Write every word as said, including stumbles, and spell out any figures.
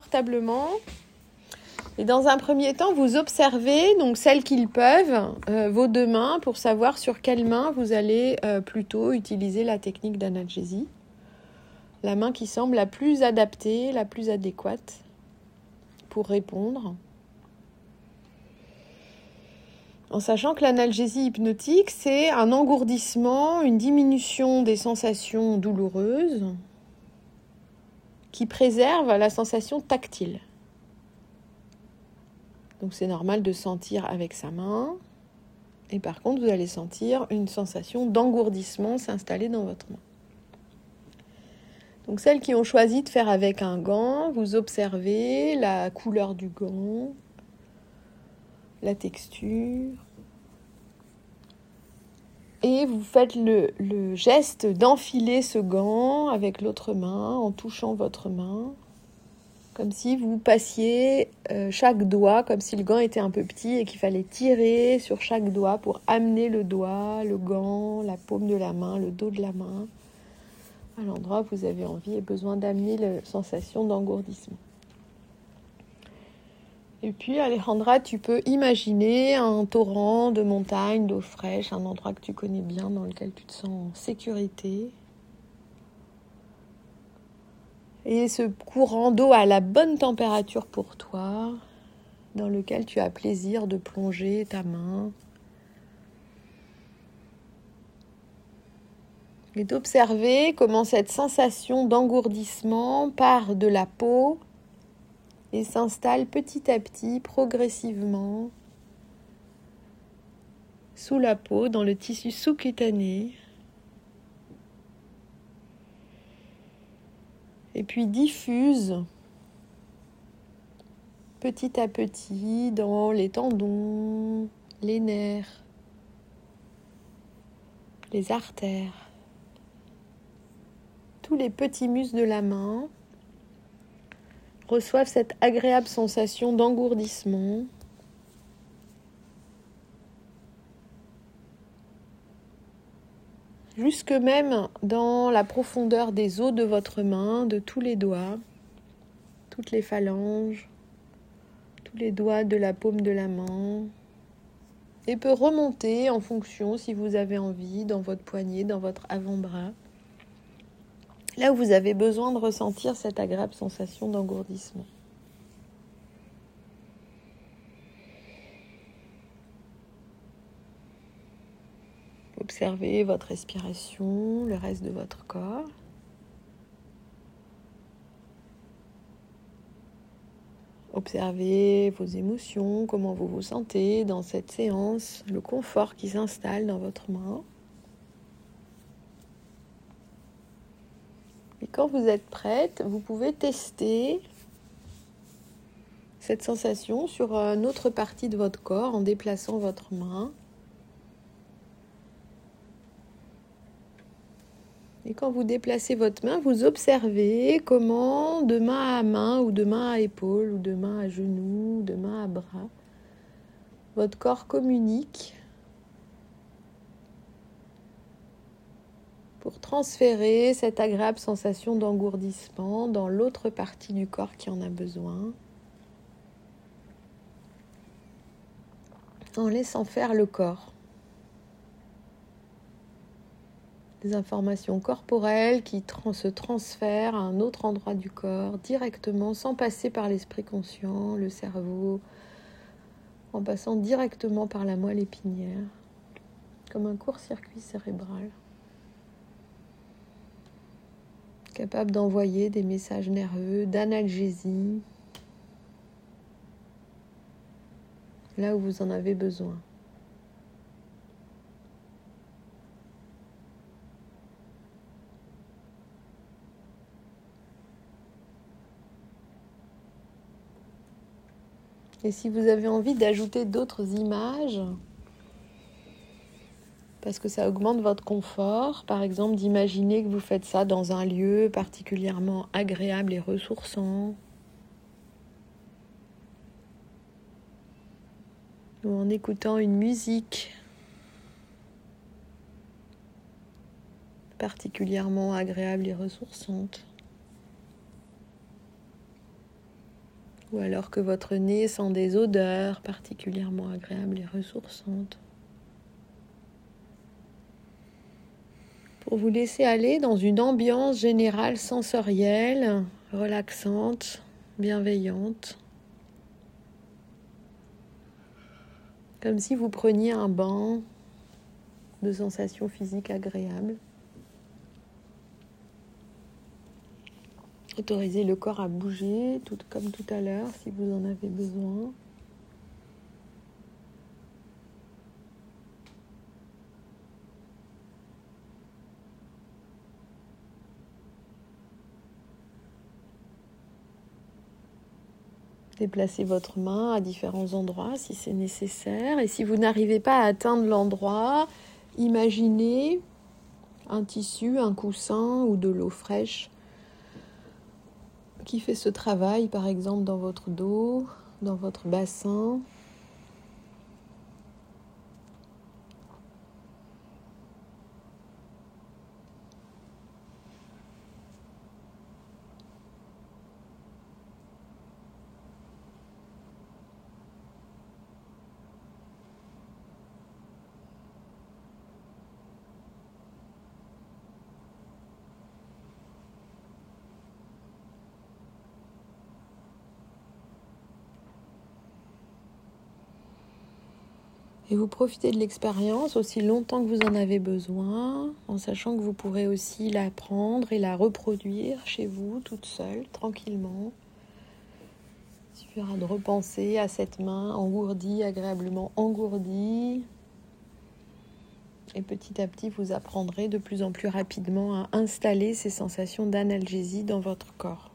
confortablement. Et dans un premier temps, vous observez, donc celles qu'ils peuvent, euh, vos deux mains pour savoir sur quelle main vous allez euh, plutôt utiliser la technique d'analgésie. La main qui semble la plus adaptée, la plus adéquate pour répondre. En sachant que l'analgésie hypnotique, c'est un engourdissement, une diminution des sensations douloureuses qui préserve la sensation tactile. Donc c'est normal de sentir avec sa main. Et par contre, vous allez sentir une sensation d'engourdissement s'installer dans votre main. Donc celles qui ont choisi de faire avec un gant, vous observez la couleur du gant, la texture. Et vous faites le, le geste d'enfiler ce gant avec l'autre main en touchant votre main. Comme si vous passiez euh, chaque doigt, comme si le gant était un peu petit et qu'il fallait tirer sur chaque doigt pour amener le doigt, le gant, la paume de la main, le dos de la main, à l'endroit où vous avez envie et besoin d'amener la sensation d'engourdissement. Et puis, Alejandra, tu peux imaginer un torrent de montagne, d'eau fraîche, un endroit que tu connais bien, dans lequel tu te sens en sécurité. Et ce courant d'eau à la bonne température pour toi, dans lequel tu as plaisir de plonger ta main. Et d'observer comment cette sensation d'engourdissement part de la peau et s'installe petit à petit, progressivement, sous la peau, dans le tissu sous-cutané. Et puis diffuse petit à petit dans les tendons, les nerfs, les artères, tous les petits muscles de la main reçoivent cette agréable sensation d'engourdissement. Jusque même dans la profondeur des os de votre main, de tous les doigts, toutes les phalanges, tous les doigts de la paume de la main, et peut remonter en fonction, si vous avez envie, dans votre poignet, dans votre avant-bras, là où vous avez besoin de ressentir cette agréable sensation d'engourdissement. Observez votre respiration, le reste de votre corps. Observez vos émotions, comment vous vous sentez dans cette séance, le confort qui s'installe dans votre main. Et quand vous êtes prête, vous pouvez tester cette sensation sur une autre partie de votre corps en déplaçant votre main. Et quand vous déplacez votre main, vous observez comment de main à main, ou de main à épaule, ou de main à genou, ou de main à bras, votre corps communique pour transférer cette agréable sensation d'engourdissement dans l'autre partie du corps qui en a besoin, en laissant faire le corps. Des informations corporelles qui trans- se transfèrent à un autre endroit du corps directement, sans passer par l'esprit conscient, le cerveau, en passant directement par la moelle épinière, comme un court-circuit cérébral, capable d'envoyer des messages nerveux, d'analgésie, là où vous en avez besoin. Et si vous avez envie d'ajouter d'autres images, parce que ça augmente votre confort, par exemple d'imaginer que vous faites ça dans un lieu particulièrement agréable et ressourçant, ou en écoutant une musique particulièrement agréable et ressourçante. ou alors que votre nez sent des odeurs particulièrement agréables et ressourçantes. Pour vous laisser aller dans une ambiance générale sensorielle, relaxante, bienveillante. Comme si vous preniez un bain de sensations physiques agréables. Autorisez le corps à bouger, tout comme tout à l'heure, si vous en avez besoin. Déplacez votre main à différents endroits si c'est nécessaire. Et si vous n'arrivez pas à atteindre l'endroit, imaginez un tissu, un coussin ou de l'eau fraîche qui fait ce travail, par exemple dans votre dos, dans votre bassin. Et vous profitez de l'expérience aussi longtemps que vous en avez besoin, en sachant que vous pourrez aussi la prendre et la reproduire chez vous, toute seule, tranquillement. Il suffira de repenser à cette main engourdie, agréablement engourdie. Et petit à petit, vous apprendrez de plus en plus rapidement à installer ces sensations d'analgésie dans votre corps.